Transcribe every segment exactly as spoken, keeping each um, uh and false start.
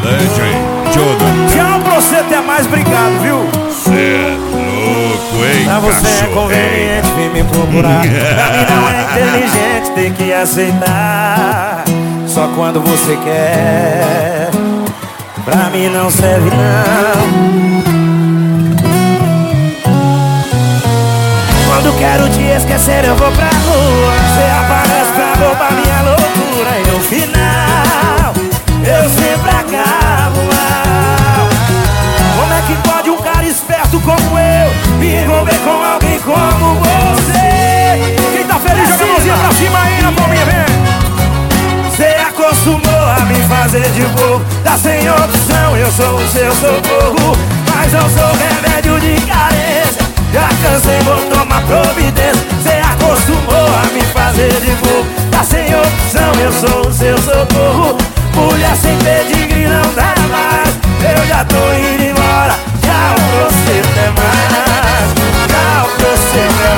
D J Jonathan. Tchau pra você ter mais, obrigado, viu? Cê é louco, hein, Pra você é conveniente vir me procurar. Pra mim não é inteligente ter que aceitar só quando você quer. Pra mim não serve não. Quando quero te esquecer eu vou pra rua. Você aparece pra roubar minha loucura. E no final eu sempre acabo mal. Como é que pode um cara esperto como eu me envolver com alguém como você? Quem tá feliz joga a mãozinha pra cima aí na palminha, vem. Você acostumou a me fazer de bobo. Tá sem opção, eu sou o seu socorro. Mas eu sou remédio de carência. Já cansei, vou tomar providência. Você acostumou a me fazer de bobo. Tá sem opção, eu sou o seu socorro. Mulher sem pedigree não dá mais. Eu já tô indo embora. Tchau pra você, até mais. Tchau pra você, até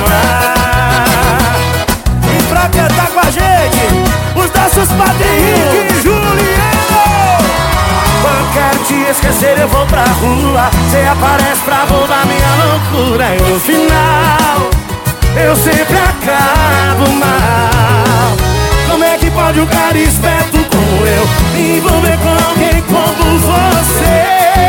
mais. E pra cantar com a gente, os nossos padrinhos Rick e Juliano. Quando quero te esquecer eu vou pra rua. Cê aparece pra roubar minha loucura. E no final eu sempre acabo mal. Como é que pode um cara esperto como eu me envolver com alguém como você?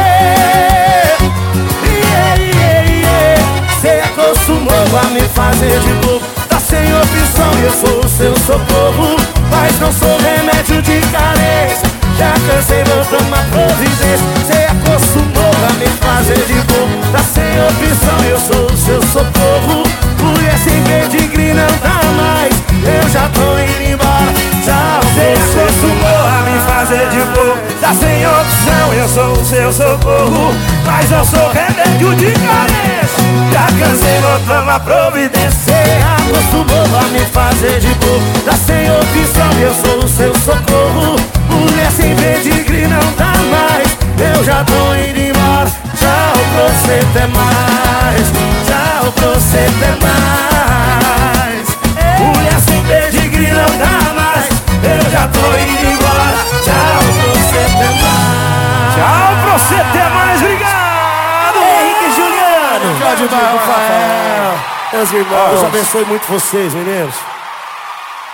Yeah, yeah, yeah. Cê acostumou a me fazer de bobo. Tá sem opção e eu sou o seu socorro. Mas não sou remédio de carência. Já cansei, vou tomar providência. Cê acostumou a me fazer de bobo. Tá sem opção, eu sou o seu socorro. Mulher sem pedigree não dá mais. Eu já tô indo embora. Tchau, cê acostumou a me fazer de bobo. Tá sem opção, eu sou o seu socorro. Mas eu sou remédio de carência. Já cansei, vou tomar providência. Cê acostumou a me fazer de bobo. Tá sem opção, eu sou o seu socorro. Mulher sem pedigree não dá mais. Eu já tô indo embora. Tchau pra você, até mais. Tchau pra você, até mais. Mulher sem pedigree não dá mais. Eu já tô indo embora. Tchau pra você, até mais. Tchau pra você, até mais. Obrigado, Henrique e Juliano. Tchau de Rafael. Meus irmãos, Deus abençoe muito vocês, meninos.